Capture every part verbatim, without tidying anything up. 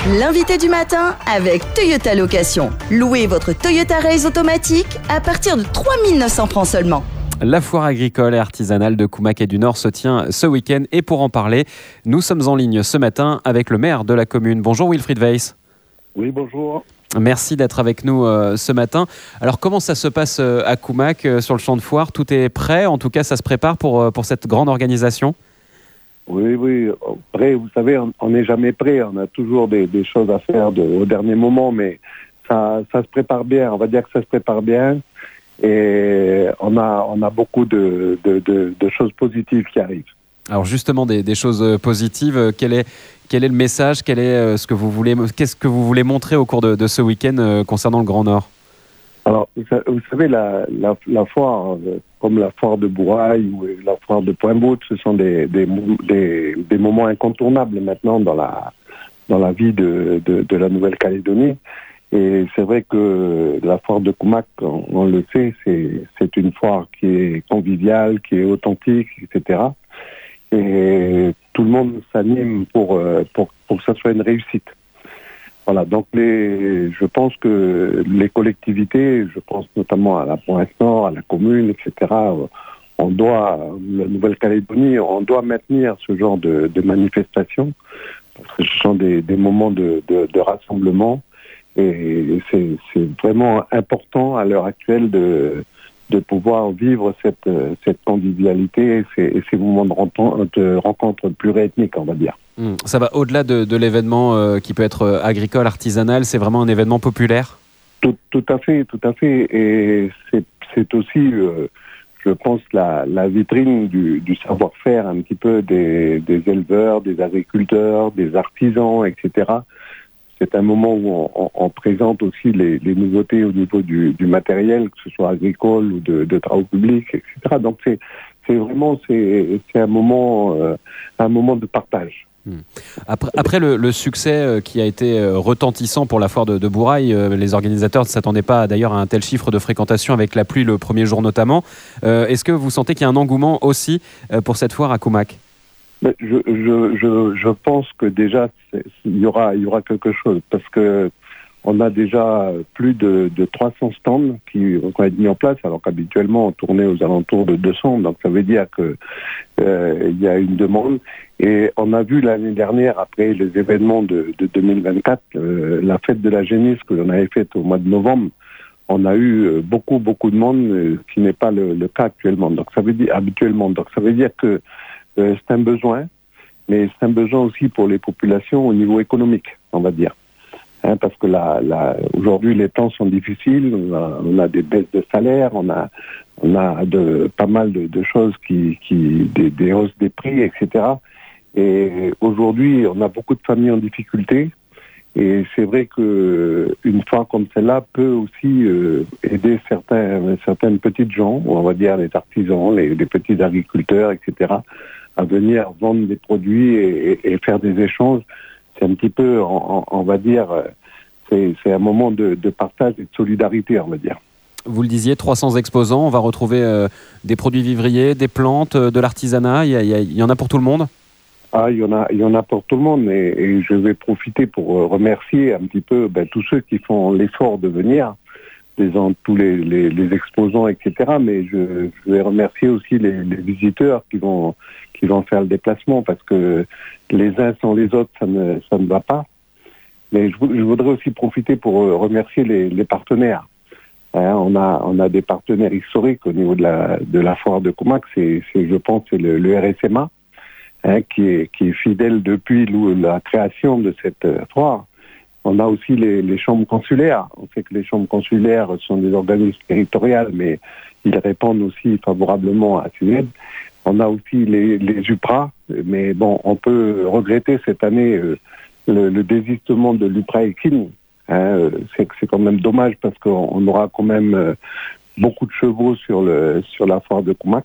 L'invité du matin avec Toyota Location. Louez votre Toyota Race automatique à partir de trois mille neuf cents francs seulement. La foire agricole et artisanale de Koumac et du Nord se tient ce week-end et pour en parler, nous sommes en ligne ce matin avec le maire de la commune. Bonjour Wilfried Weiss. Oui, bonjour. Merci d'être avec nous euh, ce matin. Alors comment ça se passe euh, à Koumac euh, sur le champ de foire? Tout est prêt? En tout cas, ça se prépare pour, euh, pour cette grande organisation? Oui, oui. Prêt, vous savez, on n'est jamais prêt. On a toujours des, des choses à faire de, au dernier moment, mais ça, ça se prépare bien. On va dire que ça se prépare bien. Et on a, on a beaucoup de, de, de, de choses positives qui arrivent. Alors justement, des, des choses positives, quel est, quel est le message, quel est ce que vous voulez, qu'est-ce que vous voulez montrer au cours de, de ce week-end euh, concernant le Grand Nord? Alors, vous savez, la, la, la foire, comme la foire de Bourail ou la foire de Pointe-Boute, ce sont des, des, des, des moments incontournables maintenant dans la, dans la vie de, de, de la Nouvelle-Calédonie. Et c'est vrai que la foire de Koumac, on, on le sait, c'est, c'est une foire qui est conviviale, qui est authentique, et cetera. Et tout le monde s'anime pour, pour, pour que ça soit une réussite. Voilà, donc les, je pense que les collectivités, je pense notamment à la Pointe-Nord, à la commune, et cetera, on doit, la Nouvelle-Calédonie, on doit maintenir ce genre de, de manifestations, parce que ce sont des, des moments de, de, de rassemblement, et c'est, c'est vraiment important à l'heure actuelle de, de pouvoir vivre cette, cette convivialité et ces, et ces moments de rencontre, de rencontre pluriethniques, on va dire. Mmh. Ça va au-delà de, de l'événement euh, qui peut être euh, agricole, artisanal, c'est vraiment un événement populaire? Tout, tout à fait, tout à fait. Et c'est, c'est aussi, euh, je pense, la, la vitrine du, du savoir-faire un petit peu des, des éleveurs, des agriculteurs, des artisans, et cetera. C'est un moment où on, on, on présente aussi les, les nouveautés au niveau du, du matériel, que ce soit agricole ou de, de travaux publics, et cetera. Donc c'est, c'est vraiment c'est, c'est un moment, euh, un moment de partage. Après, après le, le succès qui a été retentissant pour la foire de, de Bourail, les organisateurs ne s'attendaient pas d'ailleurs à un tel chiffre de fréquentation avec la pluie le premier jour notamment. Euh, est-ce que vous sentez qu'il y a un engouement aussi pour cette foire à Koumac? je, je, je, je pense que déjà il y aura, il y aura quelque chose parce que on a déjà plus de, de trois cents stands qui ont été mis en place, alors qu'habituellement on tournait aux alentours de deux cents. Donc ça veut dire que euh, il y a une demande. Et on a vu l'année dernière, après les événements de, de deux mille vingt-quatre, euh, la fête de la génisse que l'on avait faite au mois de novembre, on a eu beaucoup beaucoup de monde, euh, ce qui n'est pas le, le cas actuellement. Donc ça veut dire habituellement. Donc ça veut dire que euh, c'est un besoin, mais c'est un besoin aussi pour les populations au niveau économique, on va dire. Hein, parce que là, là, aujourd'hui, les temps sont difficiles, on a, on a des baisses de salaire, on a, on a de, pas mal de, de choses, qui, qui, des, des hausses des prix, et cetera. Et aujourd'hui, on a beaucoup de familles en difficulté. Et c'est vrai que une foire comme celle-là peut aussi euh, aider certains, certaines petites gens, on va dire les artisans, les, les petits agriculteurs, et cetera, à venir vendre des produits et, et faire des échanges. C'est un petit peu, on, on va dire, c'est, c'est un moment de, de partage et de solidarité, on va dire. Vous le disiez, trois cents exposants, on va retrouver euh, des produits vivriers, des plantes, euh, de l'artisanat, il y, a, il y, a, il y en a pour tout le monde? Ah, il y en a, il y en a pour tout le monde, et, et je vais profiter pour remercier un petit peu ben, tous ceux qui font l'effort de venir, les, tous les, les, les exposants, et cetera. Mais je, je vais remercier aussi les, les visiteurs qui vont, qui vont faire le déplacement, parce que les uns sans les autres, ça ne, ça ne va pas. Mais je, je voudrais aussi profiter pour remercier les, les partenaires. Hein, on a, on a des partenaires historiques au niveau de la, de la foire de Koumac. C'est, c'est, je pense, c'est le, le R S M A. Hein, qui, est, qui est fidèle depuis la création de cette euh, foire. On a aussi les, les chambres consulaires. On sait que les chambres consulaires sont des organismes territoriaux, mais ils répondent aussi favorablement à ces aides. On a aussi les, les U P R A, mais bon, on peut regretter cette année euh, le, le désistement de l'U P R A Equine. Hein, c'est, c'est quand même dommage parce qu'on on aura quand même euh, beaucoup de chevaux sur, le, sur la foire de Koumac.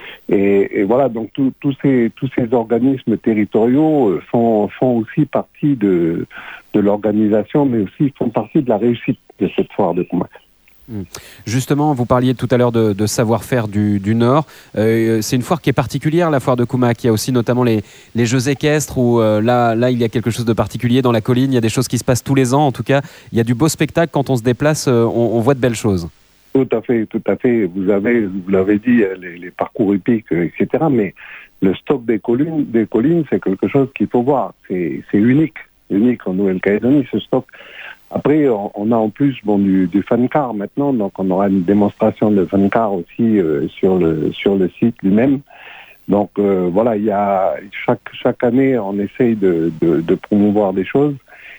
Et, et voilà, donc tous ces, tous ces organismes territoriaux font, font aussi partie de, de l'organisation, mais aussi font partie de la réussite de cette foire de Koumac. Justement, vous parliez tout à l'heure de, de savoir-faire du, du Nord. Euh, c'est une foire qui est particulière, la foire de Koumak. Il y a aussi notamment les, les jeux équestres où euh, là, là, il y a quelque chose de particulier dans la colline. Il y a des choses qui se passent tous les ans. En tout cas, il y a du beau spectacle. Quand on se déplace, euh, on, on voit de belles choses. Tout à fait, tout à fait. Vous avez, vous l'avez dit, les, les parcours hippiques, et cetera. Mais le stock des collines, des collines, c'est quelque chose qu'il faut voir. C'est, c'est unique, unique en Nouvelle-Calédonie, ce stock. Après, on a en plus bon du, du fan-car maintenant, donc on aura une démonstration de fan-car aussi euh, sur le sur le site lui-même. Donc euh, voilà, il y a chaque chaque année, on essaye de, de, de promouvoir des choses.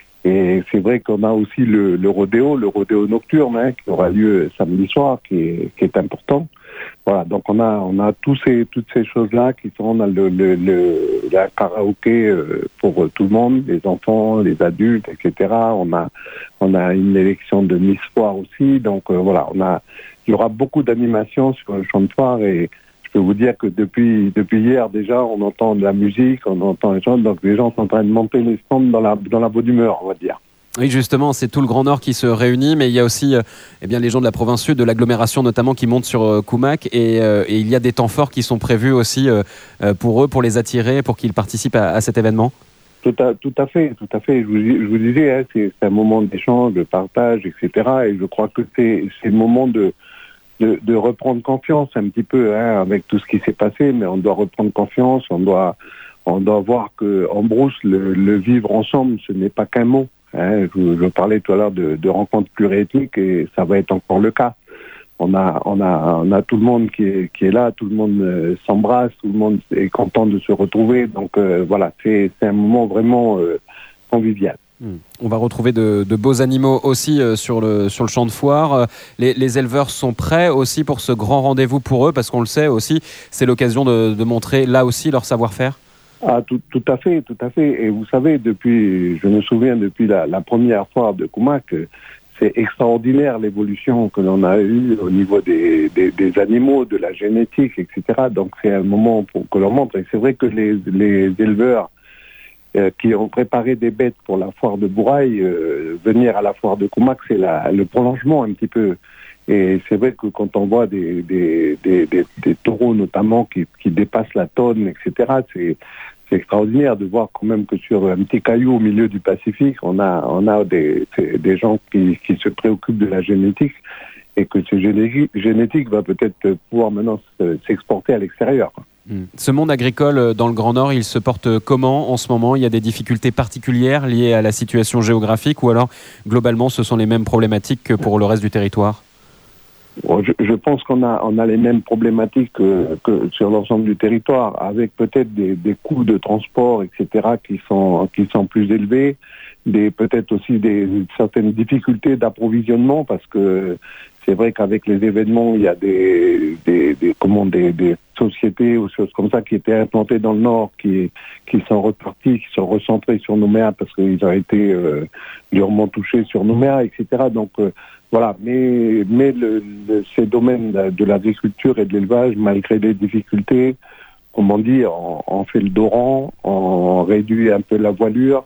Et c'est vrai qu'on a aussi le, le rodéo, le rodéo nocturne, hein, qui aura lieu samedi soir, qui est qui est important. Voilà, donc on a on a tous ces toutes ces choses-là qui sont on a le le, le la karaoké euh, pour tout le monde, les enfants, les adultes, et cetera. On a on a une élection de Miss Foire aussi, donc euh, voilà, on a il y aura beaucoup d'animations sur le champ de foire et je peux vous dire que depuis depuis hier déjà on entend de la musique, on entend les gens, donc les gens sont en train de monter les stands dans la dans la bonne humeur, on va dire. Oui, justement, c'est tout le Grand Nord qui se réunit, mais il y a aussi euh, eh bien, les gens de la province sud, de l'agglomération notamment, qui montent sur euh, Koumak. Et, euh, et il y a des temps forts qui sont prévus aussi euh, pour eux, pour les attirer, pour qu'ils participent à, à cet événement. Tout à, tout à fait, tout à fait. Je vous, je vous disais, hein, c'est, c'est un moment d'échange, de partage, et cetera. Et je crois que c'est, c'est le moment de, de, de reprendre confiance un petit peu hein, avec tout ce qui s'est passé, mais on doit reprendre confiance, on doit, on doit voir qu'en brousse, le, le vivre ensemble, ce n'est pas qu'un mot. Hein, je, je parlais tout à l'heure de, de rencontres pluriethniques et ça va être encore le cas. On a, on a, on a tout le monde qui est, qui est là, tout le monde euh, s'embrasse, tout le monde est content de se retrouver. Donc euh, voilà, c'est, c'est un moment vraiment euh, convivial. Mmh. On va retrouver de, de beaux animaux aussi euh, sur, le, sur le champ de foire. Euh, les, les éleveurs sont prêts aussi pour ce grand rendez-vous pour eux, parce qu'on le sait aussi, c'est l'occasion de, de montrer là aussi leur savoir-faire. Ah, tout, tout à fait, tout à fait. Et vous savez, depuis, je me souviens depuis la, la première foire de Koumak, c'est extraordinaire l'évolution que l'on a eue au niveau des, des, des animaux, de la génétique, et cetera. Donc c'est un moment pour que l'on montre. Et c'est vrai que les, les éleveurs euh, qui ont préparé des bêtes pour la foire de Bourail, euh, venir à la foire de Koumak, c'est la, le prolongement un petit peu. Et c'est vrai que quand on voit des, des, des, des, des taureaux notamment qui, qui dépassent la tonne, et cetera, c'est, c'est extraordinaire de voir quand même que sur un petit caillou au milieu du Pacifique, on a, on a des, des gens qui, qui se préoccupent de la génétique et que ce génétique, génétique va peut-être pouvoir maintenant s'exporter à l'extérieur. Ce monde agricole dans le Grand Nord, il se porte comment en ce moment ? Il y a des difficultés particulières liées à la situation géographique ou alors globalement ce sont les mêmes problématiques que pour le reste du territoire ? Bon, je, je pense qu'on a, on a les mêmes problématiques que, que sur l'ensemble du territoire, avec peut-être des, des coûts de transport, et cetera, qui sont, qui sont plus élevés, des, peut-être aussi des, certaines difficultés d'approvisionnement, parce que c'est vrai qu'avec les événements, il y a des, des, des, comment, des, des sociétés ou choses comme ça qui étaient implantées dans le Nord, qui, qui sont reparties, qui sont recentrées sur Nouméa, parce qu'ils ont été euh, durement touchés sur Nouméa, et cetera. Donc, euh, Voilà, mais, mais le, le, ces domaines de l'agriculture et de l'élevage, malgré les difficultés, comme on dit, on, on fait le dos rond, on réduit un peu la voilure,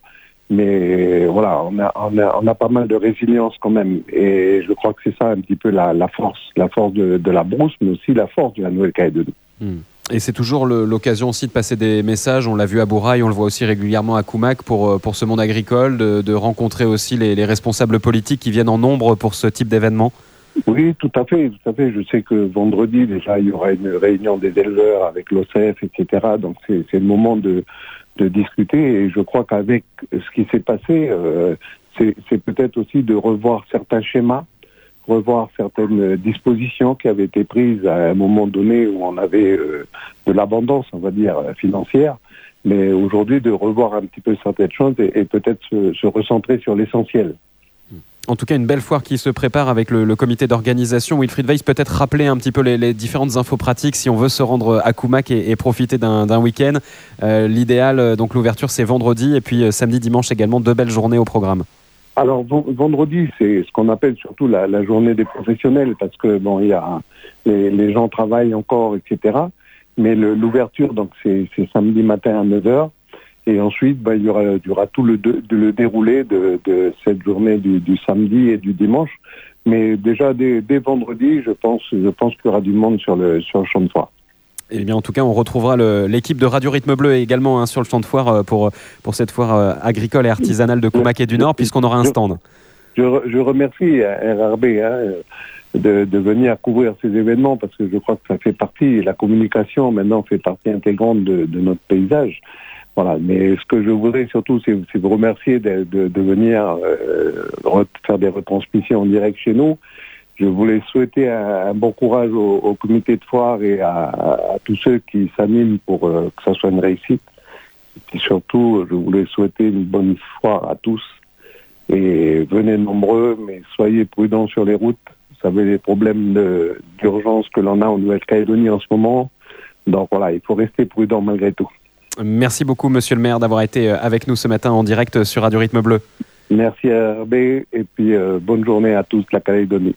mais voilà, on a, on a, on a pas mal de résilience quand même. Et je crois que c'est ça un petit peu la, la force, la force de, de la brousse, mais aussi la force de la Nouvelle-Calédonie. Mmh. Et c'est toujours le, l'occasion aussi de passer des messages, on l'a vu à Bourail, on le voit aussi régulièrement à Koumak pour, pour ce monde agricole, de, de rencontrer aussi les, les responsables politiques qui viennent en nombre pour ce type d'événement. Oui, tout à fait, tout à fait. Je sais que vendredi, déjà, il y aura une réunion des éleveurs avec l'O C F, et cetera. Donc c'est, c'est le moment de, de discuter et je crois qu'avec ce qui s'est passé, euh, c'est, c'est peut-être aussi de revoir certains schémas, revoir certaines dispositions qui avaient été prises à un moment donné où on avait euh, de l'abondance, on va dire, financière, mais aujourd'hui de revoir un petit peu certaines choses et, et peut-être se, se recentrer sur l'essentiel. En tout cas, une belle foire qui se prépare avec le, le comité d'organisation. Wilfried Weiss, peut-être rappeler un petit peu les, les différentes infos pratiques si on veut se rendre à Koumak et, et profiter d'un, d'un week-end. Euh, l'idéal, donc l'ouverture, c'est vendredi et puis euh, samedi, dimanche également, deux belles journées au programme. Alors vendredi, c'est ce qu'on appelle surtout la, la journée des professionnels parce que bon, il y a les, les gens travaillent encore, et cetera. Mais le, l'ouverture, donc c'est, c'est samedi matin à neuf heures. Et ensuite, ben, il y aura, il y aura tout le, de, le déroulé de, de cette journée du, du samedi et du dimanche. Mais déjà, dès, dès vendredi, je pense, je pense qu'il y aura du monde sur le, sur le champ de foire. Eh bien, en tout cas, on retrouvera le, l'équipe de Radio Rythme Bleu également hein, sur le champ de foire pour, pour cette foire euh, agricole et artisanale de Koumaké du Nord, puisqu'on aura un stand. Je, je remercie R R B hein, de, de venir couvrir ces événements, parce que je crois que ça fait partie, la communication maintenant fait partie intégrante de, de notre paysage. Voilà, mais ce que je voudrais surtout, c'est, c'est vous remercier de, de, de venir euh, faire des retransmissions en direct chez nous. Je voulais souhaiter un, un bon courage au, au comité de foire et à, à, à tous ceux qui s'animent pour euh, que ça soit une réussite. Et puis surtout, je voulais souhaiter une bonne foire à tous. Et venez nombreux, mais soyez prudents sur les routes. Vous savez les problèmes de, d'urgence que l'on a en Nouvelle-Calédonie en ce moment. Donc voilà, il faut rester prudent malgré tout. Merci beaucoup, monsieur le maire, d'avoir été avec nous ce matin en direct sur Radio Rythme Bleu. Merci R R B et puis euh, bonne journée à tous la Calédonie.